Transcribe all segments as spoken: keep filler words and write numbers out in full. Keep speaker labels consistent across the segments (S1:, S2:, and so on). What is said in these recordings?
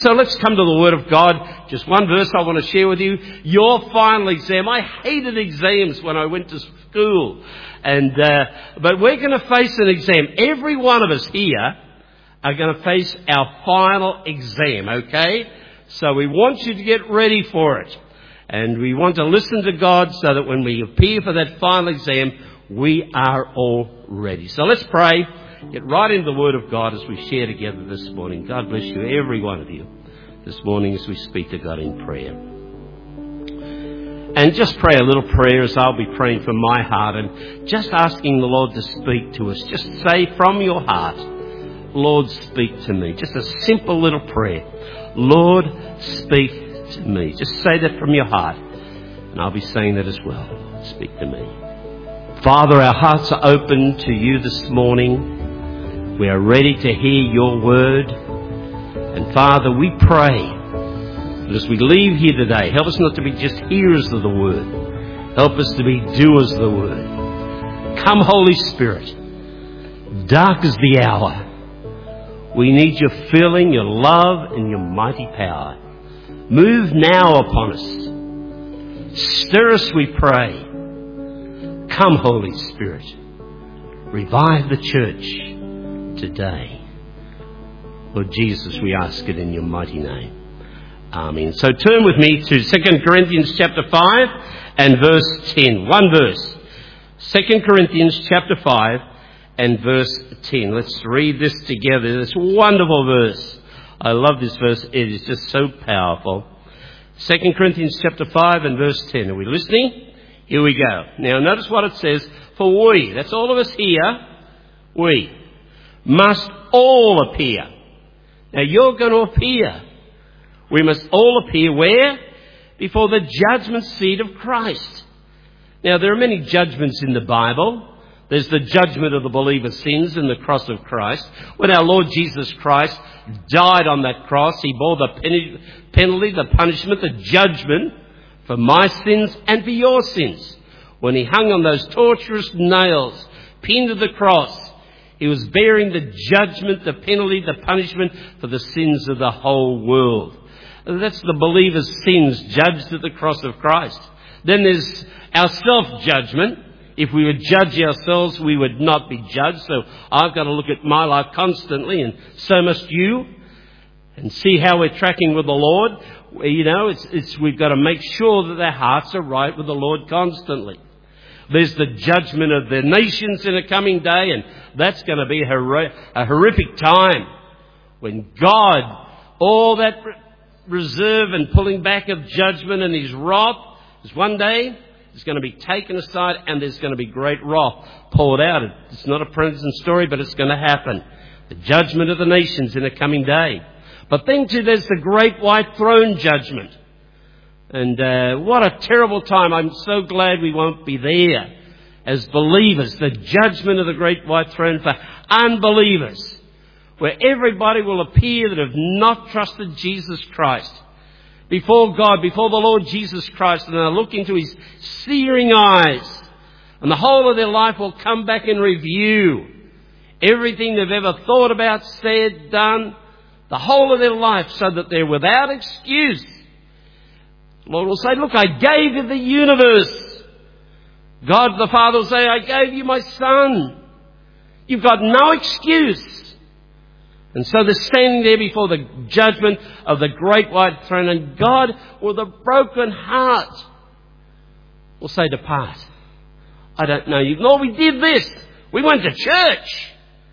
S1: So let's come to the Word of God. Just one verse I want to share with you. Your final exam. I hated exams when I went to school. and uh, But we're going to face an exam. Every one of us here are going to face our final exam, okay? So we want you to get ready for it. And we want to listen to God so that when we appear for that final exam, we are all ready. So let's pray. Get right into the Word of God as we share together this morning. God bless you, every one of you, this morning as we speak to God in prayer. And just pray a little prayer as I'll be praying from my heart and just asking the Lord to speak to us. Just say from your heart, Lord, speak to me. Just a simple little prayer. Lord, speak to me. Just say that from your heart. And I'll be saying that as well. Speak to me. Father, our hearts are open to you this morning. We are ready to hear your word. And Father, we pray that as we leave here today, help us not to be just hearers of the word. Help us to be doers of the word. Come, Holy Spirit. Dark is the hour. We need your filling, your love, and your mighty power. Move now upon us. Stir us, we pray. Come, Holy Spirit. Revive the church today. Lord Jesus, we ask it in your mighty name. Amen. So turn with me to Second Corinthians chapter five and verse ten. One verse. Second Corinthians chapter five and verse ten. Let's read this together. This wonderful verse. I love this verse. It is just so powerful. Second Corinthians chapter five and verse ten. Are we listening? Here we go. Now notice what it says. For we, that's all of us here, we must all appear. Now you're going to appear. We must all appear where? Before the judgment seat of Christ. Now there are many judgments in the Bible. There's the judgment of the believer's sins in the cross of Christ. When our Lord Jesus Christ died on that cross, he bore the penalty, the punishment, the judgment for my sins and for your sins. When he hung on those torturous nails, pinned to the cross, he was bearing the judgment, the penalty, the punishment for the sins of the whole world. That's the believer's sins judged at the cross of Christ. Then there's our self-judgment. If we would judge ourselves, we would not be judged. So I've got to look at my life constantly, and so must you, and see how we're tracking with the Lord. You know, it's, it's, we've got to make sure that our hearts are right with the Lord constantly. There's the judgment of the nations in a coming day, and that's going to be a, hor- a horrific time when God, all that reserve and pulling back of judgment and his wrath, is one day is going to be taken aside, and there's going to be great wrath poured out. It's not a present story, but it's going to happen. The judgment of the nations in a coming day. But then too, there's the great white throne judgment. And uh, what a terrible time. I'm so glad we won't be there as believers. The judgment of the great white throne for unbelievers, where everybody will appear that have not trusted Jesus Christ before God, before the Lord Jesus Christ, and they'll look into his searing eyes, and the whole of their life will come back in review. Everything they've ever thought about, said, done, the whole of their life, so that they're without excuse. The Lord will say, look, I gave you the universe. God the Father will say, I gave you my Son. You've got no excuse. And so they're standing there before the judgment of the great white throne, and God, with a broken heart, will say, depart. I don't know you. No, we did this. We went to church.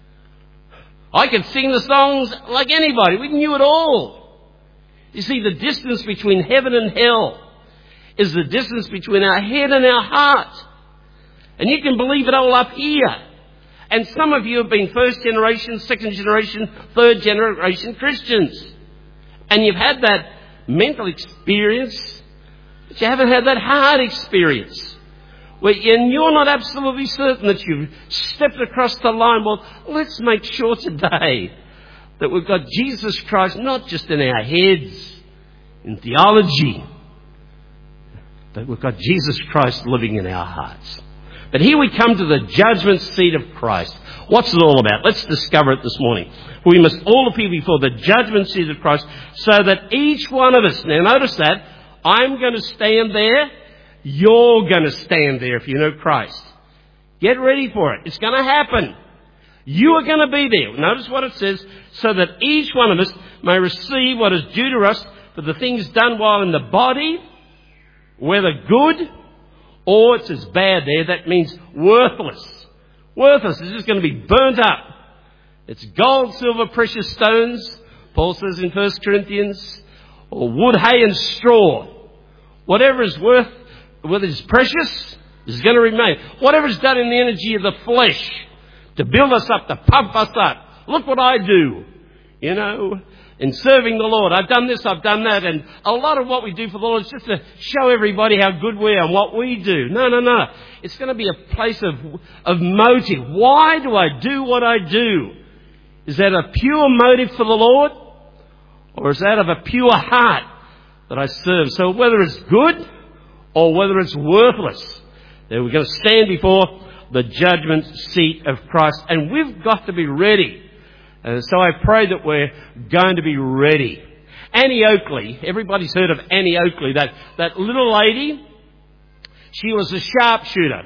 S1: I could sing the songs like anybody. We knew it all. You see, the distance between heaven and hell is the distance between our head and our heart. And you can believe it all up here. And some of you have been first generation, second generation, third generation Christians. And you've had that mental experience, but you haven't had that heart experience. Where, and you're not absolutely certain that you've stepped across the line. Well, let's make sure today that we've got Jesus Christ not just in our heads, in theology, but we've got Jesus Christ living in our hearts. But here we come to the judgment seat of Christ. What's it all about? Let's discover it this morning. We must all appear before the judgment seat of Christ so that each one of us, now notice that, I'm going to stand there, you're going to stand there if you know Christ. Get ready for it. It's going to happen. You are going to be there. Notice what it says, so that each one of us may receive what is due to us for the things done while in the body, whether good or it's as bad there, that means worthless. Worthless. It's just going to be burnt up. It's gold, silver, precious stones, Paul says in First Corinthians, or wood, hay and straw. Whatever is worth, whether it's precious, is going to remain. Whatever is done in the energy of the flesh, to build us up, to pump us up. Look what I do, you know, in serving the Lord. I've done this, I've done that. And a lot of what we do for the Lord is just to show everybody how good we are and what we do. No, no, no. It's going to be a place of, of motive. Why do I do what I do? Is that a pure motive for the Lord? Or is that of a pure heart that I serve? So whether it's good or whether it's worthless, then we're going to stand before the judgment seat of Christ. And we've got to be ready. And so I pray that we're going to be ready. Annie Oakley, everybody's heard of Annie Oakley, that, that little lady. She was a sharpshooter.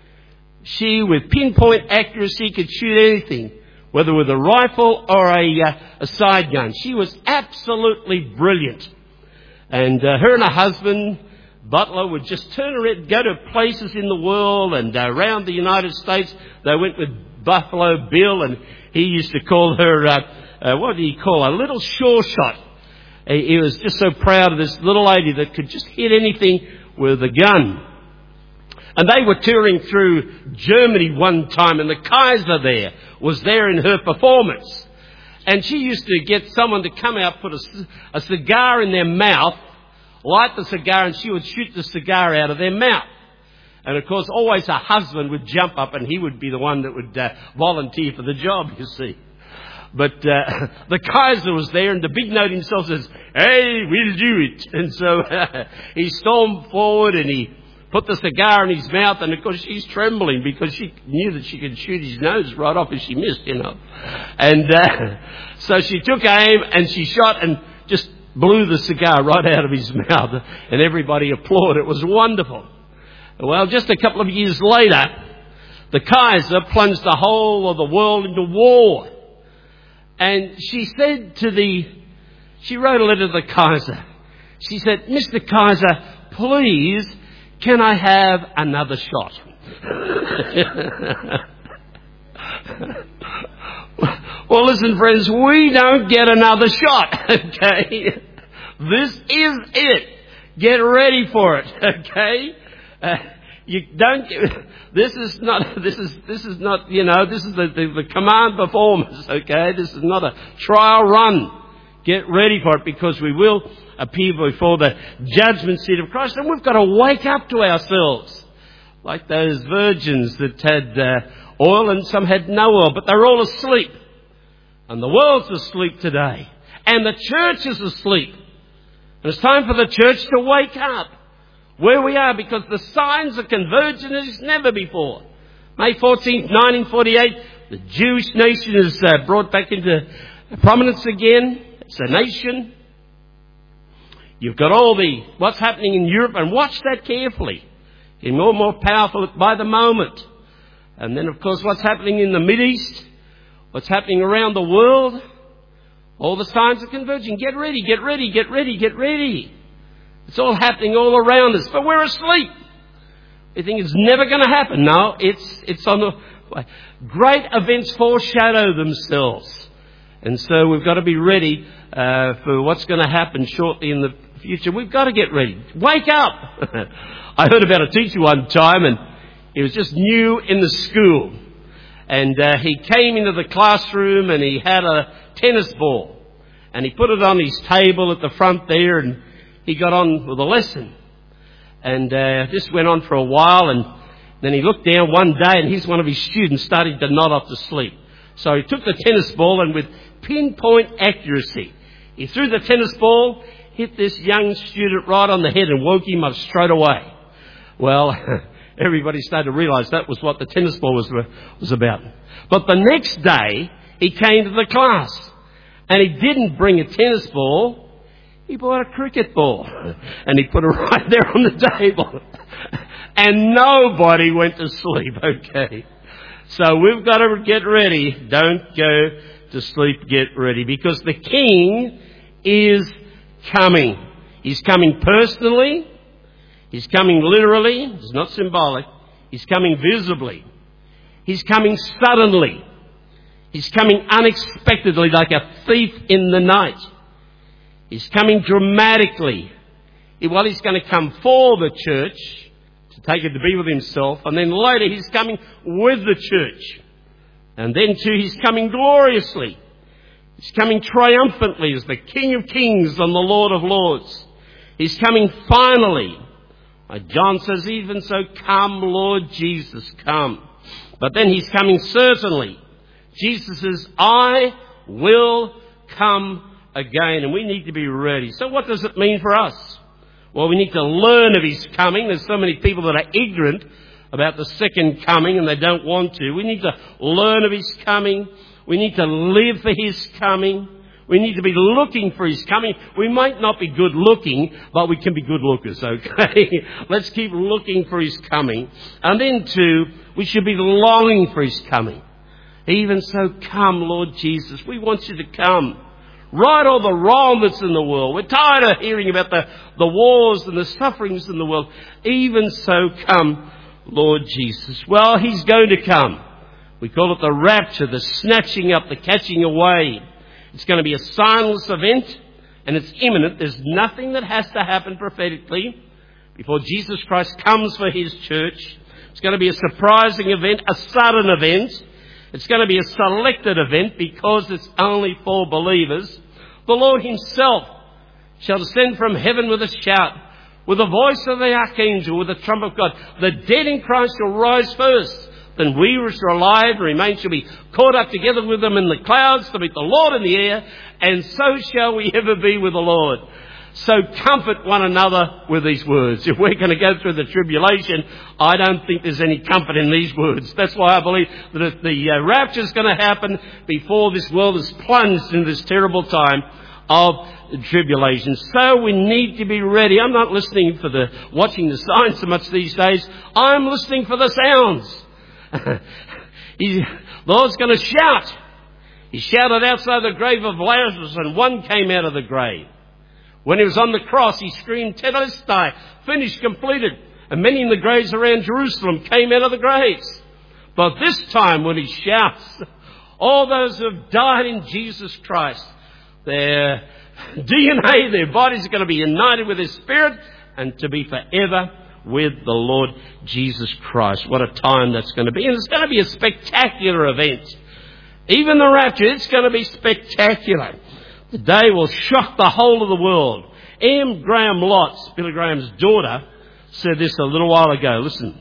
S1: She, with pinpoint accuracy, could shoot anything, whether with a rifle or a, uh, a side gun. She was absolutely brilliant. And uh, her and her husband, Butler, would just turn around, go to places in the world and uh, around the United States. They went with Buffalo Bill, and he used to call her, uh, uh, what did he call her? A little sure shot. He, he was just so proud of this little lady that could just hit anything with a gun. And they were touring through Germany one time, and the Kaiser there was there in her performance. And she used to get someone to come out, put a, a cigar in their mouth, light the cigar, and she would shoot the cigar out of their mouth. And of course, always her husband would jump up, and he would be the one that would uh, volunteer for the job, you see. But uh, the Kaiser was there, and the big note himself says, "Hey, we'll do it." And so uh, he stormed forward, and he put the cigar in his mouth, and of course she's trembling because she knew that she could shoot his nose right off if she missed, you know. And uh, so she took aim, and she shot and just blew the cigar right out of his mouth, and everybody applauded. It was wonderful. Well, just a couple of years later, the Kaiser plunged the whole of the world into war. And she said to the, she wrote a letter to the Kaiser. She said, "Mister Kaiser, please, can I have another shot?" Well, listen, friends, we don't get another shot, okay? This is it. Get ready for it, okay? Uh, you don't. This is not. This is. This is not. You know. This is the, the, the command performance. Okay. This is not a trial run. Get ready for it, because we will appear before the judgment seat of Christ, and we've got to wake up to ourselves, like those virgins that had uh, oil and some had no oil, but they're all asleep, and the world's asleep today, and the church is asleep, and it's time for the church to wake up. Where we are, because the signs are converging as never before. May fourteenth, nineteen forty-eight, the Jewish nation is uh, brought back into prominence again. It's a nation. You've got all the, what's happening in Europe, and watch that carefully. Getting more and more powerful by the moment. And then, of course, what's happening in the Mideast, what's happening around the world, all the signs are converging. Get ready, get ready, get ready, get ready. It's all happening all around us, but we're asleep. We think it's never going to happen. No, it's it's on the way. Great events foreshadow themselves. And so we've got to be ready uh, for what's going to happen shortly in the future. We've got to get ready. Wake up! I heard about a teacher one time, and he was just new in the school. And uh, he came into the classroom, and he had a tennis ball. And he put it on his table at the front there, and he got on with the lesson. And uh, this went on for a while, and then he looked down one day, and here's one of his students starting to nod off to sleep. So he took the tennis ball, and with pinpoint accuracy, he threw the tennis ball, hit this young student right on the head, and woke him up straight away. Well, everybody started to realise that was what the tennis ball was, was about. But the next day, he came to the class. And he didn't bring a tennis ball. He bought a cricket ball. And he put it right there on the table. And nobody went to sleep, okay? So we've got to get ready. Don't go to sleep, get ready. Because the King is coming. He's coming personally. He's coming literally. It's not symbolic. He's coming visibly. He's coming suddenly. He's coming unexpectedly like a thief in the night. He's coming dramatically. Well, he's going to come for the church to take it to be with himself. And then later he's coming with the church. And then too he's coming gloriously. He's coming triumphantly as the King of Kings and the Lord of Lords. He's coming finally. Like John says, even so, come, Lord Jesus, come. But then he's coming certainly. Jesus says, I will come again. And we need to be ready. So what does it mean for us? Well, we need to learn of his coming. There's so many people that are ignorant about the second coming and they don't want to. We need to learn of his coming. We need to live for his coming. We need to be looking for his coming. We might not be good looking, but we can be good lookers, okay? Let's keep looking for his coming. And then too, we should be longing for his coming. Even so, come, Lord Jesus. We want you to come. Right all the wrong that's in the world. We're tired of hearing about the, the wars and the sufferings in the world. Even so, come, Lord Jesus. Well, he's going to come. We call it the rapture, the snatching up, the catching away. It's going to be a signless event, and it's imminent. There's nothing that has to happen prophetically before Jesus Christ comes for his church. It's going to be a surprising event, a sudden event. It's going to be a selected event because it's only for believers. The Lord himself shall descend from heaven with a shout, with the voice of the archangel, with the trumpet of God. The dead in Christ shall rise first. Then we which are alive and remain shall be caught up together with them in the clouds to meet the Lord in the air, and so shall we ever be with the Lord. So comfort one another with these words. If we're going to go through the tribulation, I don't think there's any comfort in these words. That's why I believe that if the uh, rapture is going to happen before this world is plunged into this terrible time of tribulation. So we need to be ready. I'm not listening for the watching the signs so much these days. I'm listening for the sounds. He, the Lord's going to shout. He shouted outside the grave of Lazarus, and one came out of the grave. When he was on the cross, he screamed, Tetelestai, finished, completed. And many in the graves around Jerusalem came out of the graves. But this time when he shouts, all those who have died in Jesus Christ, their D N A, their bodies are going to be united with his spirit and to be forever with the Lord Jesus Christ. What a time that's going to be. And it's going to be a spectacular event. Even the rapture, it's going to be spectacular. The day will shock the whole of the world. M. Graham Lotz, Billy Graham's daughter, said this a little while ago. Listen.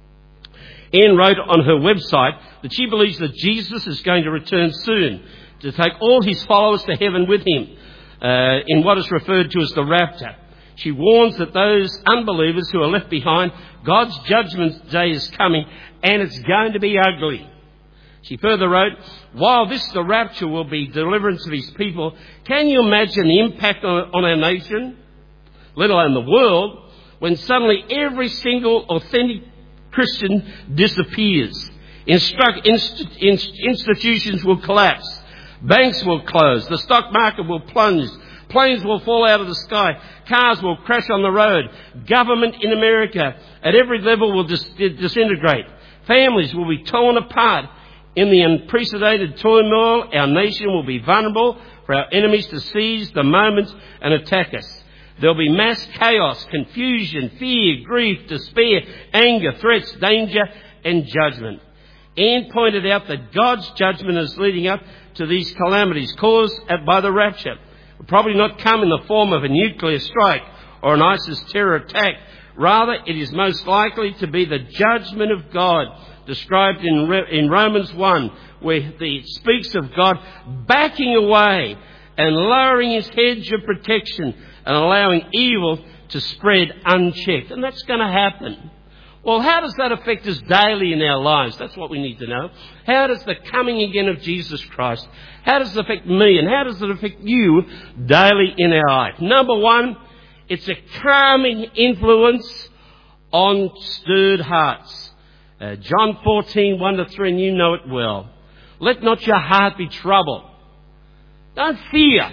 S1: Anne wrote on her website that she believes that Jesus is going to return soon to take all his followers to heaven with him uh, in what is referred to as the rapture. She warns that those unbelievers who are left behind, God's judgment day is coming and it's going to be ugly. She further wrote, while this, the rapture, will be deliverance of his people, can you imagine the impact on, on our nation, let alone the world, when suddenly every single authentic Christian disappears? Instru- inst- inst- institutions will collapse. Banks will close. The stock market will plunge. Planes will fall out of the sky. Cars will crash on the road. Government in America at every level will dis- disintegrate. Families will be torn apart. In the unprecedented turmoil, our nation will be vulnerable for our enemies to seize the moment and attack us. There will be mass chaos, confusion, fear, grief, despair, anger, threats, danger and judgment. Anne pointed out that God's judgment is leading up to these calamities caused by the rapture. It will probably not come in the form of a nuclear strike or an ISIS terror attack. Rather, it is most likely to be the judgment of God described in in Romans one, where it speaks of God backing away and lowering his hedge of protection and allowing evil to spread unchecked. And that's going to happen. Well, how does that affect us daily in our lives? That's what we need to know. How does the coming again of Jesus Christ, how does it affect me and how does it affect you daily in our life? Number one, it's a calming influence on stirred hearts. Uh, John fourteen, one to three, and you know it well. Let not your heart be troubled. Don't fear.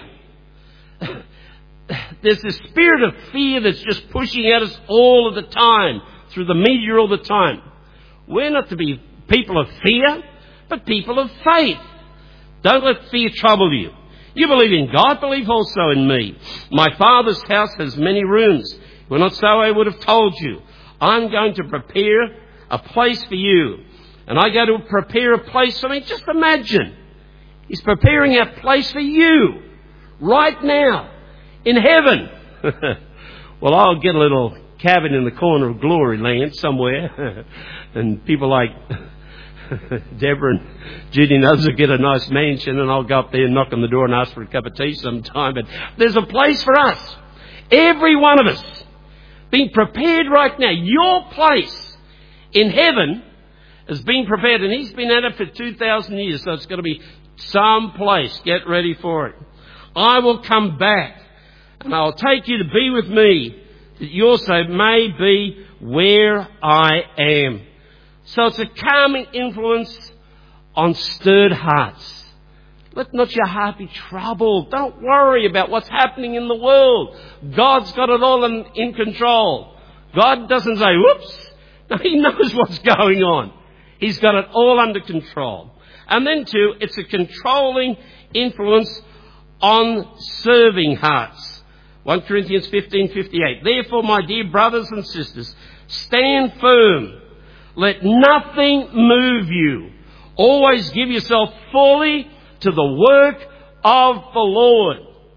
S1: There's this spirit of fear that's just pushing at us all of the time, through the media all the time. We're not to be people of fear, but people of faith. Don't let fear trouble you. You believe in God, believe also in me. My Father's house has many rooms. If it were not so, I would have told you. I'm going to prepare a place for you. And I go to prepare a place for me. Just imagine. He's preparing a place for you right now in heaven. Well, I'll get a little cabin in the corner of Glory Land somewhere. And people like Deborah and Judy and others will get a nice mansion, and I'll go up there and knock on the door and ask for a cup of tea sometime. But there's a place for us. Every one of us being prepared right now. Your place in heaven has been prepared, and He's been at it for two thousand years, so it's going to be some place. Get ready for it. I will come back, and I'll take you to be with me, that you also may be where I am. So it's a calming influence on stirred hearts. Let not your heart be troubled. Don't worry about what's happening in the world. God's got it all in, in control. God doesn't say, whoops. No, He knows what's going on. He's got it all under control. And then two, it's a controlling influence on serving hearts. First Corinthians fifteen fifty-eight. Therefore, my dear brothers and sisters, stand firm. Let nothing move you. Always give yourself fully to the work of the Lord.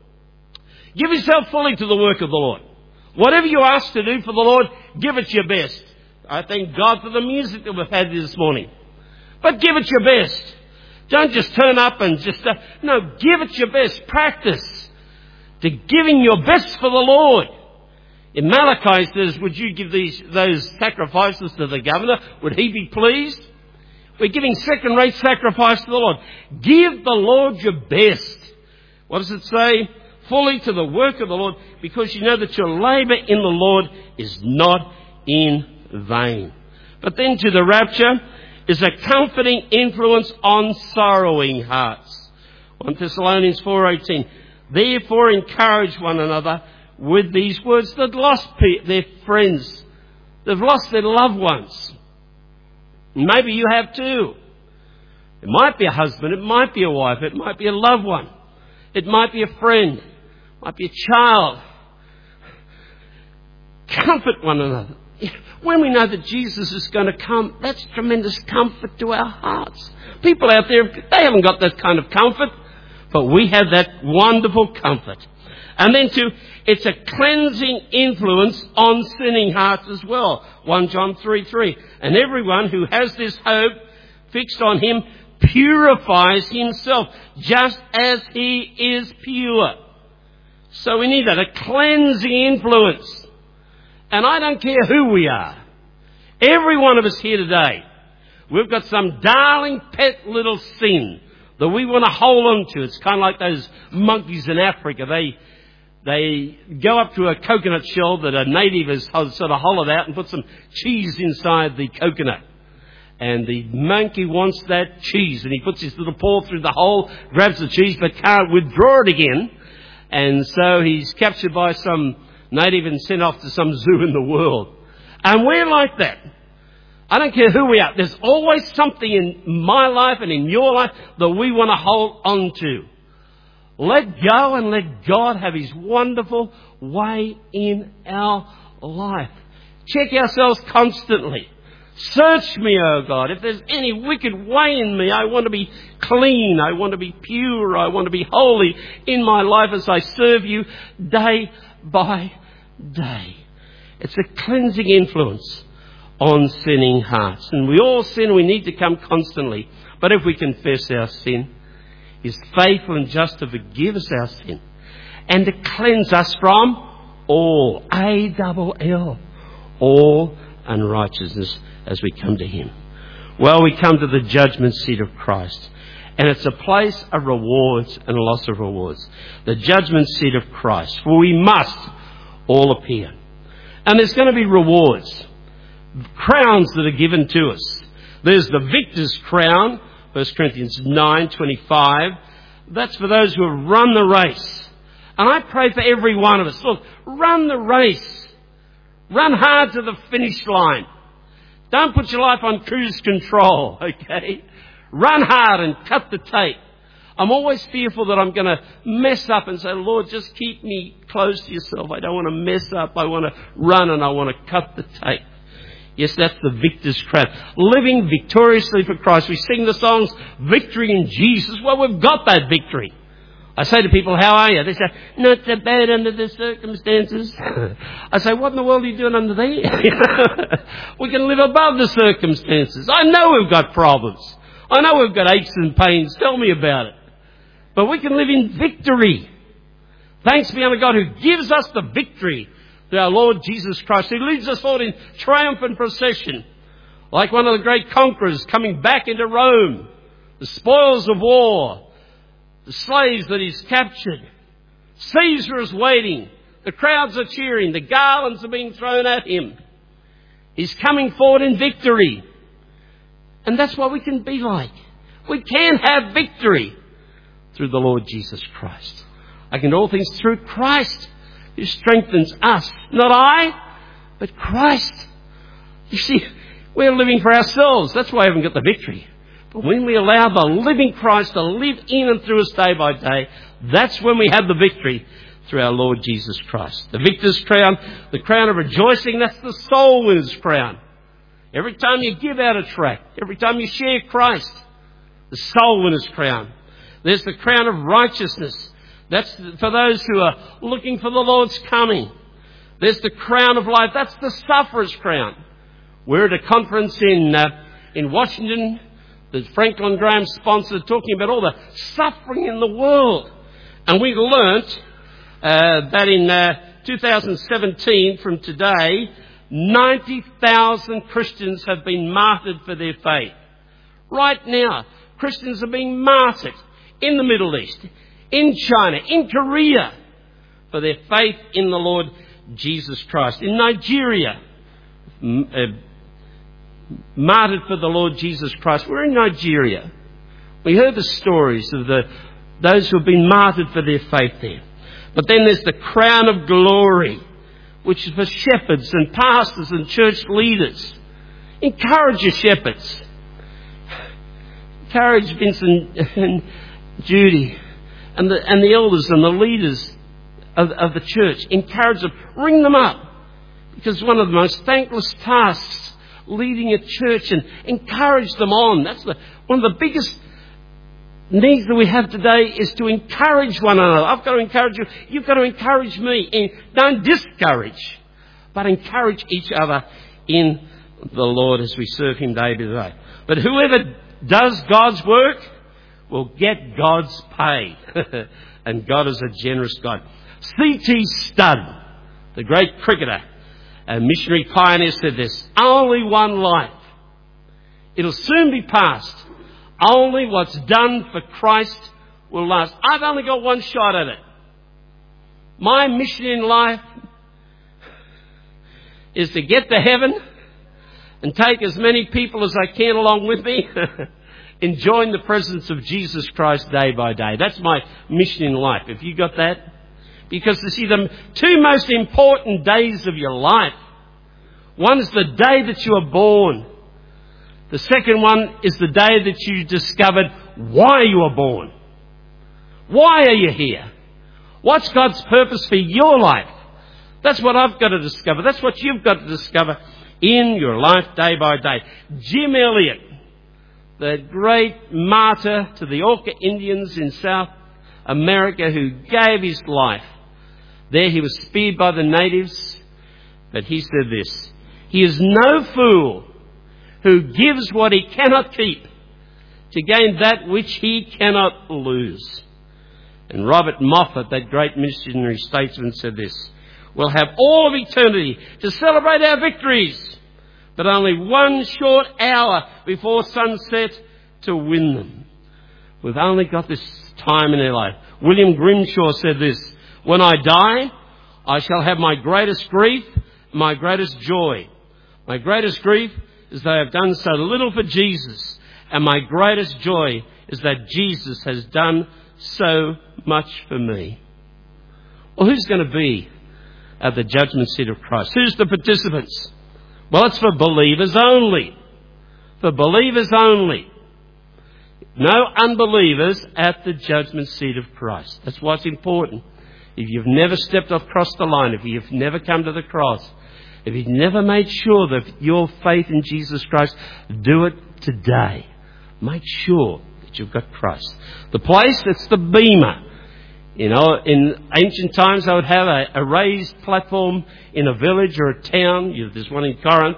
S1: Give yourself fully to the work of the Lord. Whatever you ask to do for the Lord, give it your best. I thank God for the music that we've had this morning. But give it your best. Don't just turn up and just... Uh, no, give it your best. Practice to giving your best for the Lord. In Malachi says, would you give these those sacrifices to the governor? Would he be pleased? We're giving second-rate sacrifice to the Lord. Give the Lord your best. What does it say? Fully to the work of the Lord, because you know that your labour in the Lord is not in vain. But then to the rapture is a comforting influence on sorrowing hearts. First Thessalonians four eighteen. Therefore encourage one another with these words. They've lost their friends. They've lost their loved ones. Maybe you have too. It might be a husband. It might be a wife. It might be a loved one. It might be a friend. It might be a child. Comfort one another. When we know that Jesus is going to come, that's tremendous comfort to our hearts. People out there, they haven't got that kind of comfort, but we have that wonderful comfort. And then two, it's a cleansing influence on sinning hearts as well. First John three three. And everyone who has this hope fixed on Him purifies himself just as He is pure. So we need that, a cleansing influence. And I don't care who we are. Every one of us here today, we've got some darling pet little sin that we want to hold on to. It's kind of like those monkeys in Africa. They they go up to a coconut shell that a native has sort of hollowed out and put some cheese inside the coconut. And the monkey wants that cheese. And he puts his little paw through the hole, grabs the cheese, but can't withdraw it again. And so he's captured by some native and sent off to some zoo in the world. And we're like that. I don't care who we are. There's always something in my life and in your life that we want to hold on to. Let go and let God have His wonderful way in our life. Check ourselves constantly. Search me, O God. If there's any wicked way in me, I want to be clean. I want to be pure. I want to be holy in my life as I serve you day by day. It's a cleansing influence on sinning hearts. And we all sin. We need to come constantly. But if we confess our sin, He's faithful and just to forgive us our sin and to cleanse us from all, A double L, all unrighteousness as we come to him. Well, we come to the judgment seat of Christ. And it's a place of rewards and a loss of rewards. The judgment seat of Christ. For we must all appear. And there's going to be rewards. Crowns that are given to us. There's the victor's crown. First Corinthians nine twenty-five. That's for those who have run the race. And I pray for every one of us. Look, run the race. Run hard to the finish line. Don't put your life on cruise control, okay? Run hard and cut the tape. I'm always fearful that I'm going to mess up and say, Lord, just keep me close to yourself. I don't want to mess up. I want to run and I want to cut the tape. Yes, that's the victor's crown. Living victoriously for Christ. We sing the songs, Victory in Jesus. Well, we've got that victory. I say to people, how are you? They say, not so bad under the circumstances. I say, what in the world are you doing under there? We can live above the circumstances. I know we've got problems. I know we've got aches and pains. Tell me about it. But we can live in victory. Thanks be unto God who gives us the victory through our Lord Jesus Christ, who leads us forward in triumphant procession, like one of the great conquerors coming back into Rome, the spoils of war, the slaves that he's captured. Caesar is waiting. The crowds are cheering. The garlands are being thrown at him. He's coming forward in victory. And that's what we can be like. We can have victory through the Lord Jesus Christ. I can do all things through Christ who strengthens us. Not I, but Christ. You see, we're living for ourselves. That's why I haven't got the victory. But when we allow the living Christ to live in and through us day by day, that's when we have the victory through our Lord Jesus Christ. The victor's crown, the crown of rejoicing, that's the soul winner's crown. Every time you give out a tract, every time you share Christ, the soul winner's crown. There's the crown of righteousness. That's for those who are looking for the Lord's coming. There's the crown of life. That's the sufferer's crown. We're at a conference in uh, in Washington that Franklin Graham sponsored, talking about all the suffering in the world. And we learnt uh, that in uh, two thousand seventeen, from today, ninety thousand Christians have been martyred for their faith. Right now, Christians are being martyred in the Middle East, in China, in Korea, for their faith in the Lord Jesus Christ. In Nigeria, m- uh, martyred for the Lord Jesus Christ. We're in Nigeria. We heard the stories of the those who have been martyred for their faith there. But then there's the crown of glory, which is for shepherds and pastors and church leaders. Encourage your shepherds. Encourage Vincent and Judy and the, and the elders and the leaders of, of the church. Encourage them. Ring them up. Because one of the most thankless tasks, leading a church, and encourage them on. That's the, one of the biggest needs that we have today, is to encourage one another. I've got to encourage you. You've got to encourage me. And don't discourage, but encourage each other in the Lord as we serve him day by day. But whoever does God's work will get God's pay. And God is a generous God. C T Studd, the great cricketer and missionary pioneer, said this: only one life. It'll soon be past. Only what's done for Christ will last. I've only got one shot at it. My mission in life is to get to heaven and take as many people as I can along with me, enjoying the presence of Jesus Christ day by day. That's my mission in life. Have you got that? Because you see, the two most important days of your life, one is the day that you are born. The second one is the day that you discovered why you were born. Why are you here? What's God's purpose for your life? That's what I've got to discover. That's what you've got to discover in your life day by day. Jim Elliot, the great martyr to the Auca Indians in South America, who gave his life. There he was speared by the natives, but he said this: he is no fool who gives what he cannot keep to gain that which he cannot lose. And Robert Moffat, that great missionary statesman, said this: we'll have all of eternity to celebrate our victories, but only one short hour before sunset to win them. We've only got this time in our life. William Grimshaw said this, "When I die, I shall have my greatest grief, my greatest joy. My greatest grief is that I have done so little for Jesus, and my greatest joy is that Jesus has done so much for me." Well, who's going to be at the judgment seat of Christ? Who's the participants? Well, it's for believers only. For believers only. No unbelievers at the judgment seat of Christ. That's what's important. If you've never stepped across the line, if you've never come to the cross, if you've never made sure that your faith in Jesus Christ, do it today. Make sure that you've got Christ. The place, it's the bema. You know, in ancient times, they would have a, a raised platform in a village or a town. There's one in Corinth.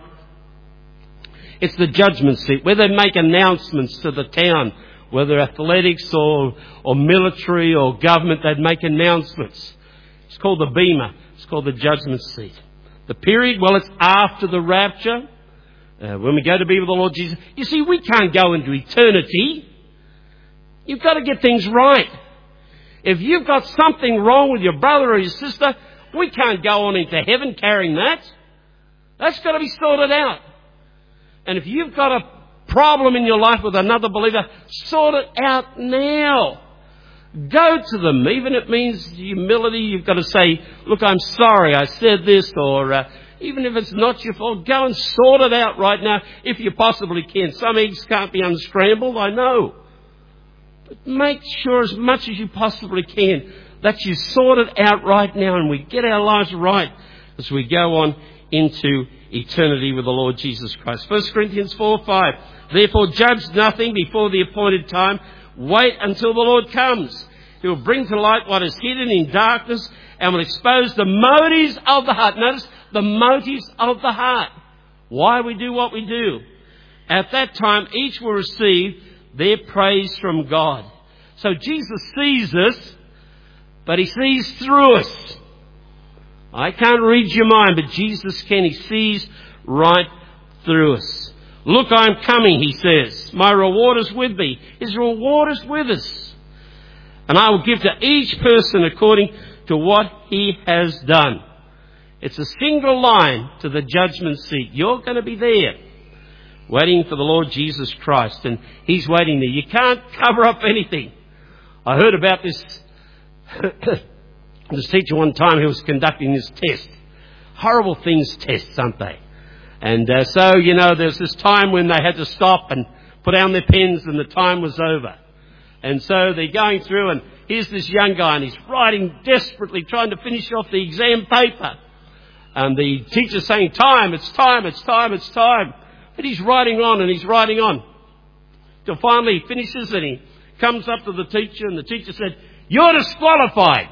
S1: It's the judgment seat where they make announcements to the town, whether athletics or, or military or government, they'd make announcements. It's called the bema. It's called the judgment seat. The period, well, it's after the rapture, uh, when we go to be with the Lord Jesus. You see, we can't go into eternity. You've got to get things right. If you've got something wrong with your brother or your sister, we can't go on into heaven carrying that. That's got to be sorted out. And if you've got a problem in your life with another believer, sort it out now. Go to them. Even if it means humility, you've got to say, "Look, I'm sorry I said this," or uh, even if it's not your fault, go and sort it out right now if you possibly can. Some eggs can't be unscrambled, I know. But make sure as much as you possibly can that you sort it out right now and we get our lives right as we go on into eternity with the Lord Jesus Christ. First Corinthians four five. "Therefore judge nothing before the appointed time. Wait until the Lord comes. He will bring to light what is hidden in darkness and will expose the motives of the heart." Notice the motives of the heart. Why we do what we do. At that time, each will receive their praise from God. So Jesus sees us, but he sees through us. I can't read your mind, but Jesus can. He sees right through us. "Look, I'm coming," he says. "My reward is with me." His reward is with us. "And I will give to each person according to what he has done." It's a single line to the judgment seat. You're going to be there, waiting for the Lord Jesus Christ, and he's waiting there. You can't cover up anything. I heard about this this teacher one time who was conducting this test. Horrible things tests, aren't they? And uh, so, you know, there's this time when they had to stop and put down their pens and the time was over. And so they're going through and here's this young guy and he's writing desperately, trying to finish off the exam paper. And the teacher's saying, "Time, it's time, it's time, it's time." But he's writing on and he's writing on. Till finally he finishes and he comes up to the teacher and the teacher said, "You're disqualified."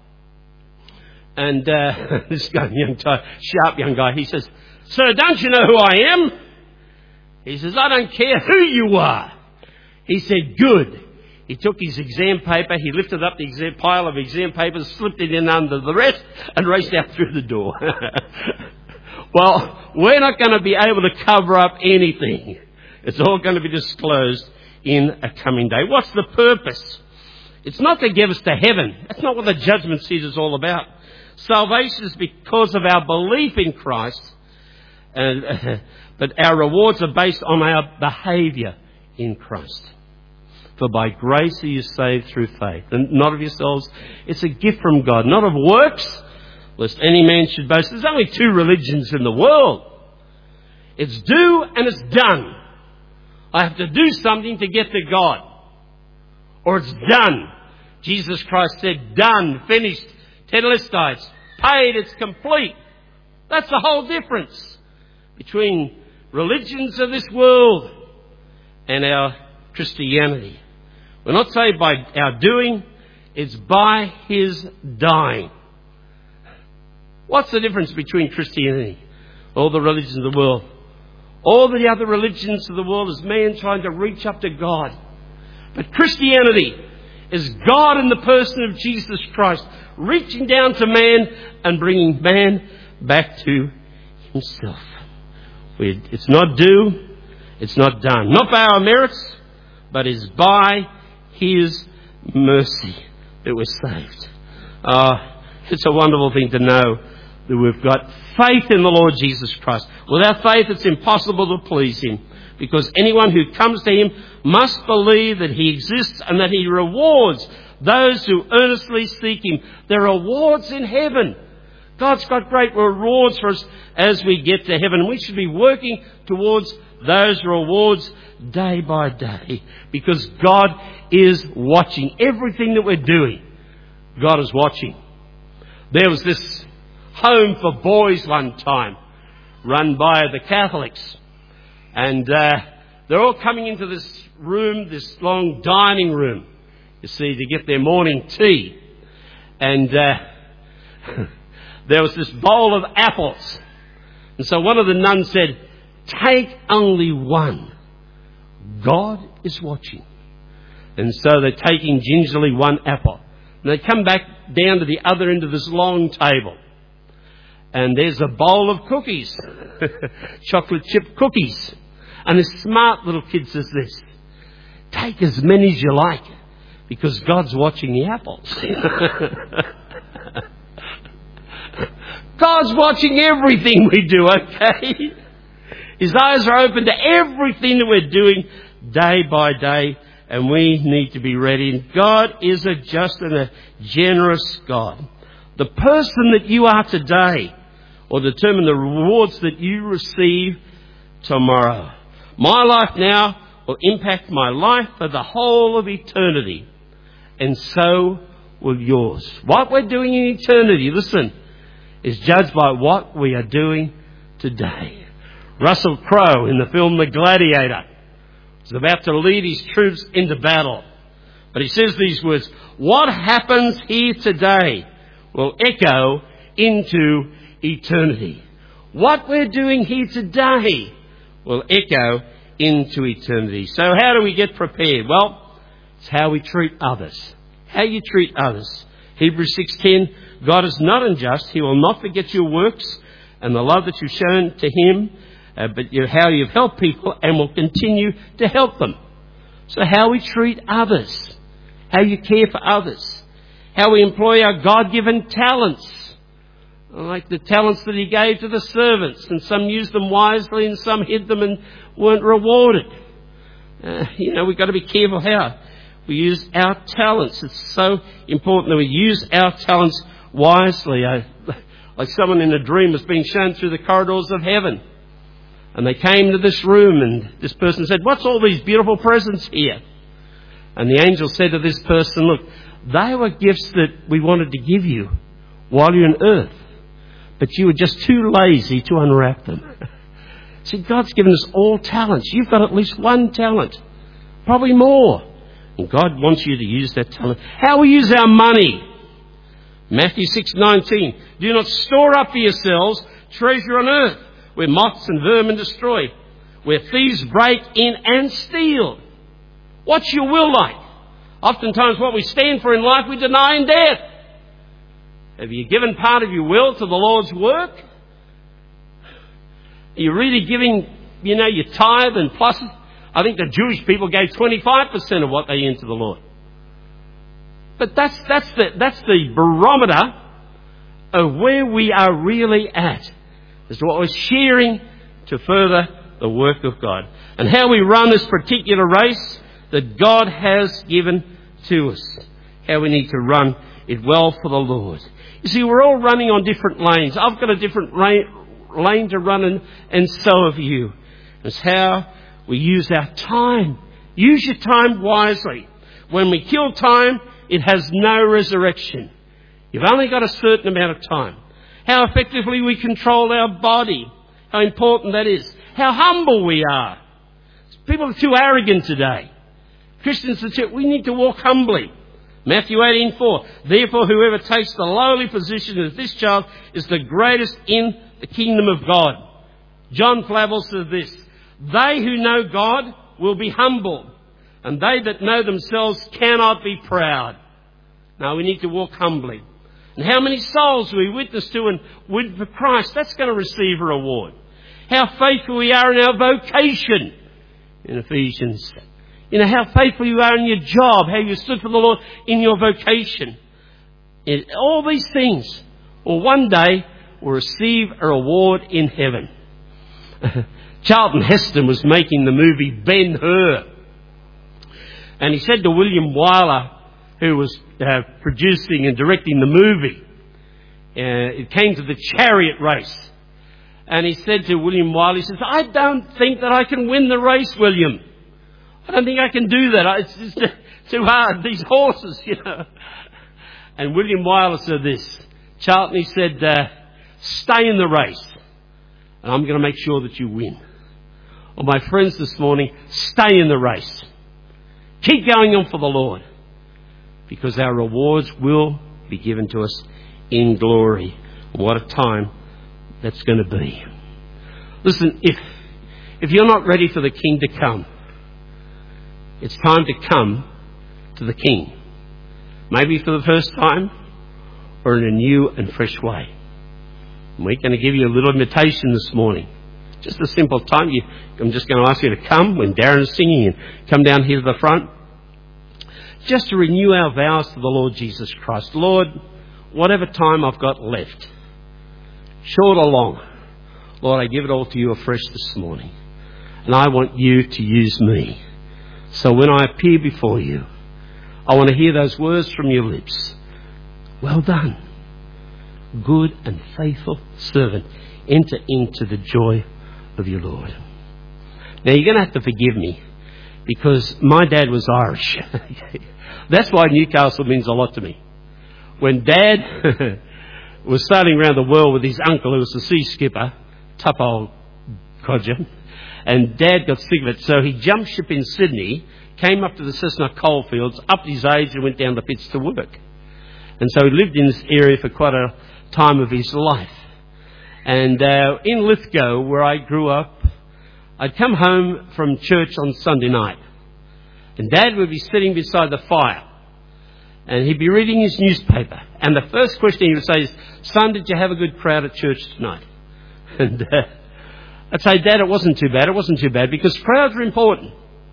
S1: And uh, this guy, young, sharp young guy, he says, "Sir, don't you know who I am?" He says, "I don't care who you are." He said, "Good." He took his exam paper, he lifted up the exam, pile of exam papers, slipped it in under the rest and raced out through the door. Well, we're not going to be able to cover up anything. It's all going to be disclosed in a coming day. What's the purpose? It's not to get us to heaven. That's not what the judgment seat is all about. Salvation is because of our belief in Christ, and, uh, but our rewards are based on our behaviour in Christ. For by grace are you saved through faith, and not of yourselves. It's a gift from God, not of works, lest any man should boast. There's only two religions in the world. It's do and it's done. I have to do something to get to God. Or it's done. Jesus Christ said, "Done, finished, tetelestai, it's paid, it's complete." That's the whole difference between religions of this world and our Christianity. We're not saved by our doing, it's by his dying. What's the difference between Christianity, all the religions of the world? All the other religions of the world is man trying to reach up to God. But Christianity is God in the person of Jesus Christ, reaching down to man and bringing man back to himself. We, it's not due, it's not done. Not by our merits, but is by His mercy that we're saved. Uh, it's a wonderful thing to know that we've got faith in the Lord Jesus Christ. Without faith, it's impossible to please Him, because anyone who comes to Him must believe that He exists and that He rewards those who earnestly seek Him. There are rewards in heaven. God's got great rewards for us as we get to heaven. We should be working towards those rewards day by day, because God is watching everything that we're doing. God is watching. There was this home for boys one time, run by the Catholics. And uh, they're all coming into this room, this long dining room, you see, to get their morning tea. And uh, there was this bowl of apples. And so one of the nuns said, "Take only one. God is watching." And so they're taking gingerly one apple. And they come back down to the other end of this long table. And there's a bowl of cookies, chocolate chip cookies. And this smart little kid says this, "Take as many as you like, because God's watching the apples." God's watching everything we do, okay? His eyes are open to everything that we're doing day by day, and we need to be ready. And God is a just and a generous God. The person that you are today will determine the rewards that you receive tomorrow. My life now will impact my life for the whole of eternity, and so will yours. What we're doing in eternity, listen, is judged by what we are doing today. Russell Crowe in the film The Gladiator is about to lead his troops into battle. But he says these words, "What happens here today will echo into eternity." What we're doing here today will echo into eternity. So how do we get prepared? Well, it's how we treat others. How you treat others. Hebrews six ten, God is not unjust. He will not forget your works and the love that you've shown to Him, uh, but you, how you've helped people and will continue to help them. So how we treat others, how you care for others, how we employ our God-given talents, like the talents that He gave to the servants, and some used them wisely and some hid them and weren't rewarded. Uh, you know, we've got to be careful how we use our talents. It's so important that we use our talents wisely. I, like someone in a dream was being shown through the corridors of heaven. And they came to this room and this person said, "What's all these beautiful presents here?" And the angel said to this person, "Look, they were gifts that we wanted to give you while you're on earth, but you were just too lazy to unwrap them." See, God's given us all talents. You've got at least one talent, probably more. And God wants you to use that talent. How we use our money. Matthew six nineteen. "Do not store up for yourselves treasure on earth, where moths and vermin destroy, where thieves break in and steal." What's your will like? Oftentimes what we stand for in life we deny in death. Have you given part of your will to the Lord's work? Are you really giving, you know, your tithe and plus? I think the Jewish people gave twenty-five percent of what they earned to the Lord. But that's, that's, the, that's the barometer of where we are really at, as to what we're sharing to further the work of God. And how we run this particular race that God has given to us. How we need to run it well for the Lord. You see, we're all running on different lanes. I've got a different lane to run in, and so have you. It's how we use our time. Use your time wisely. When we kill time, it has no resurrection. You've only got a certain amount of time. How effectively we control our body. How important that is. How humble we are. People are too arrogant today. Christians, we need to walk humbly. Matthew eighteen four. "Therefore, whoever takes the lowly position of this child is the greatest in the kingdom of God." John Flavel says this, "They who know God will be humble, and they that know themselves cannot be proud." Now we need to walk humbly. And how many souls we witness to and win for Christ, that's going to receive a reward. how faithful we are in our vocation in Ephesians. You know, how faithful you are in your job, how you stood for the Lord in your vocation. And all these things will one day will receive a reward in heaven. Charlton Heston was making the movie Ben-Hur. And he said to William Wyler, who was uh, producing and directing the movie, uh, it came to the chariot race. And he said to William Wyler, he says, I don't think that I can win the race, William. I don't think I can do that. It's just too hard, these horses, you know. And William Wyler said this. Charlton, he said, uh, stay in the race, and I'm going to make sure that you win. Well, my friends this morning, stay in the race. Keep going on for the Lord, because our rewards will be given to us in glory. What a time that's going to be. Listen, if if you're not ready for the King to come, it's time to come to the King. Maybe for the first time, or in a new and fresh way. And we're going to give you a little invitation this morning. Just a simple time. You, I'm just going to ask you to come when Darren is singing and come down here to the front. Just to renew our vows to the Lord Jesus Christ. Lord, whatever time I've got left, short or long, Lord, I give it all to you afresh this morning. And I want you to use me. So when I appear before you, I want to hear those words from your lips. Well done, good and faithful servant. Enter into the joy of your Lord. Now you're going to have to forgive me, because my dad was Irish. That's why Newcastle means a lot to me. When Dad was sailing around the world with his uncle, who was the sea skipper, tough old codger, and Dad got sick of it, so he jumped ship in Sydney, came up to the Cessnock coalfields, upped his age and went down the pits to work. And so he lived in this area for quite a time of his life. And uh, in Lithgow, where I grew up, I'd come home from church on Sunday night. And Dad would be sitting beside the fire. And he'd be reading his newspaper. And the first question he would say is, son, did you have a good crowd at church tonight? And uh, I'd say, Dad, it wasn't too bad. It wasn't too bad, because crowds are important.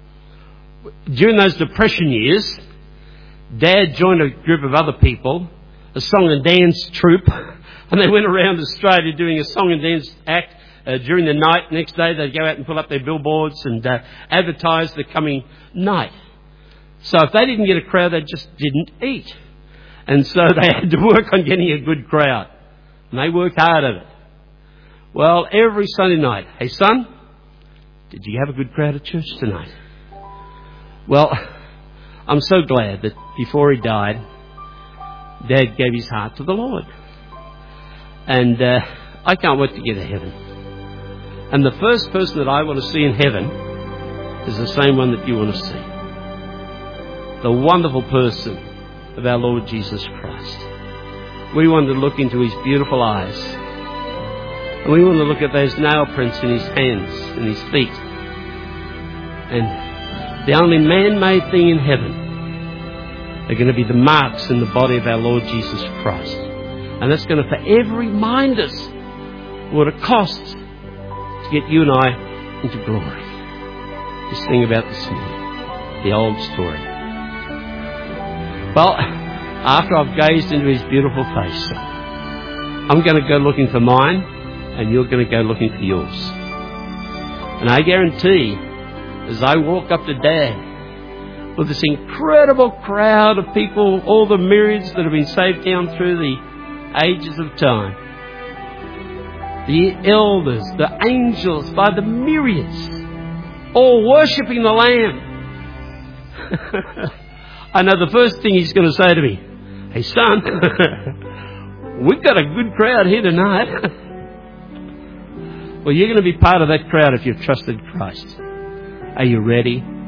S1: During those Depression years, Dad joined a group of other people, a song and dance troupe, and they went around Australia doing a song and dance act uh, during the night. Next day they'd go out and pull up their billboards and uh, advertise the coming night. So if they didn't get a crowd, they just didn't eat. And so they had to work on getting a good crowd. And they worked hard at it. Well, every Sunday night, hey son, did you have a good crowd at church tonight? Well, I'm so glad that before he died, Dad gave his heart to the Lord. And uh, I can't wait to get to heaven. And the first person that I want to see in heaven is the same one that you want to see. The wonderful person of our Lord Jesus Christ. We want to look into his beautiful eyes. And we want to look at those nail prints in his hands and his feet. And the only man-made thing in heaven are going to be the marks in the body of our Lord Jesus Christ. And that's going to forever remind us what it costs to get you and I into glory. Just think about this morning, the old story. Well, after I've gazed into his beautiful face, I'm going to go looking for mine, and you're going to go looking for yours. And I guarantee, as I walk up to Dad, with this incredible crowd of people, all the myriads that have been saved down through the ages of time, the elders, the angels, by the myriads, all worshipping the Lamb. I know the first thing he's going to say to me, hey son, we've got a good crowd here tonight. Well, you're going to be part of that crowd if you've trusted Christ. Are you ready?